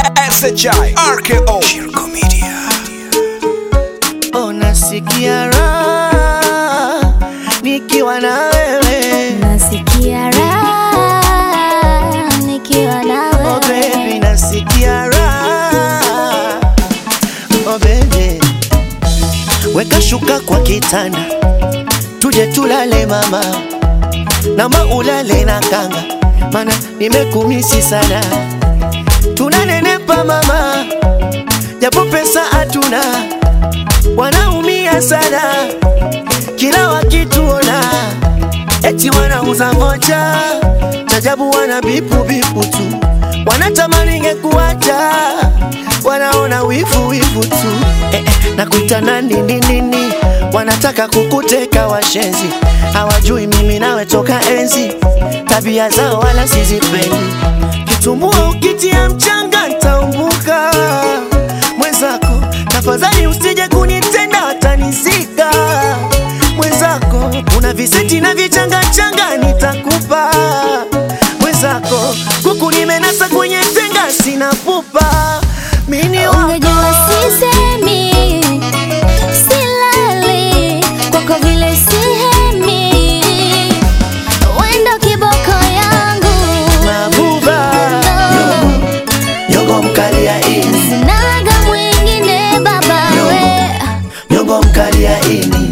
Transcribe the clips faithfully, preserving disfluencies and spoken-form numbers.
S H I R K O Shirko Media. Oh, nasikia raha nikiwa na wewe. Nasikia raha nikiwa na wewe. Oh baby, nasikia raha. Oh baby, weka shuka kwa kitanda, tuje tulale mama, nama ulale na kanga, mana nimekumisi sana. Tunanenepa mama, japo pesa hatuna, wanaumia sana kila wakituona, eti wanauza moja, tajabu wana bipu bipu tu, wanatamani ngekuacha, wanaona wifu wifu tu. Eh, eh, nakuita nani nini nini, wanataka kukuteka washenzi, hawajui mimi nawe toka enzi, tabia zao wala sizipendi. Kitumbua ukitia mchanga nitaumbuka, mwenzako tafadhali usije kunitenda watanizika. Mwenzako una viseti na vichanga changa nitakupa. Mwenzako kuku nimenasa kwenye tenga sina pupa. Mini wako ungejua sisemi, silali kwako vile sihemi, wendo kiboko yangu mabuba. Nyongo, nyongo mkali ya ini, sinaga mwingine baba we. nyongo mkali ya ini.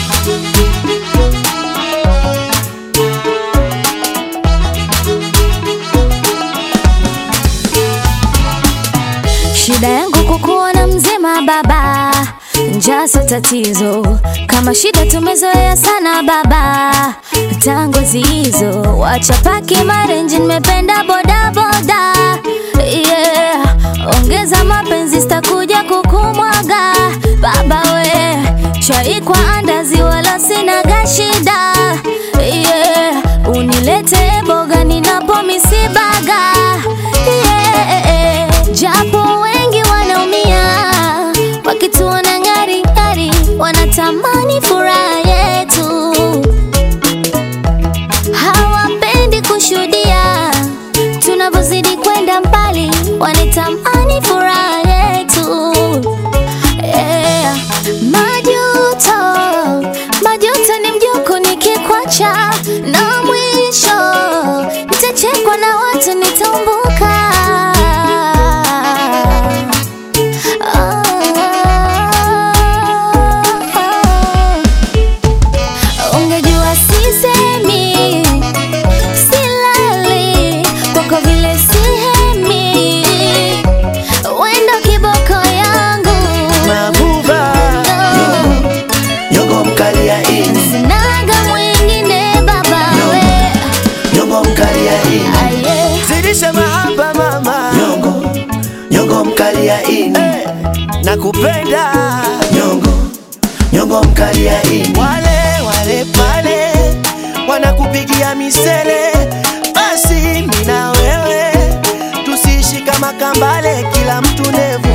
Shida yangu kukuona mzima baba, njaa sio tatizo, kama shida tumezoea sana baba. Tango zizo wacha paki marenji, nimependa boda boda. Yeah, ongeza mapenzi sitakuja kukumwaga baba we. Chai kwa andazi wala sina gashida. Yeah, unilete boga ninapo misibaga. Yeah, japo wengi wanaumia wakituona ngari ngari, wanatamani furaha yetu, hawapendi kushuhudia tunapozidi kwenda mbali, wanatamani furaha yetu. Yeah, majuto majuto ni mjoko nikikwacha, na mwisho nitachekwa na watu nitambuka. Ungejua sisemi, silali kwako vile sihemi, wendo kiboko yangu Mabuba. Nyongo, nyongo mkali ya ini, sinaga mwingine baba we. nyongo mkali ya ini. Aye. Zidisha mahaba mama, nyongo, nyongo mkali ya ini. Hey, nakupenda nyongo, nyongo mkali ya ini. Wale wale pale wanakupigia misele, basi mimi na wewe tusiishi kama kambale, kila mtu nevu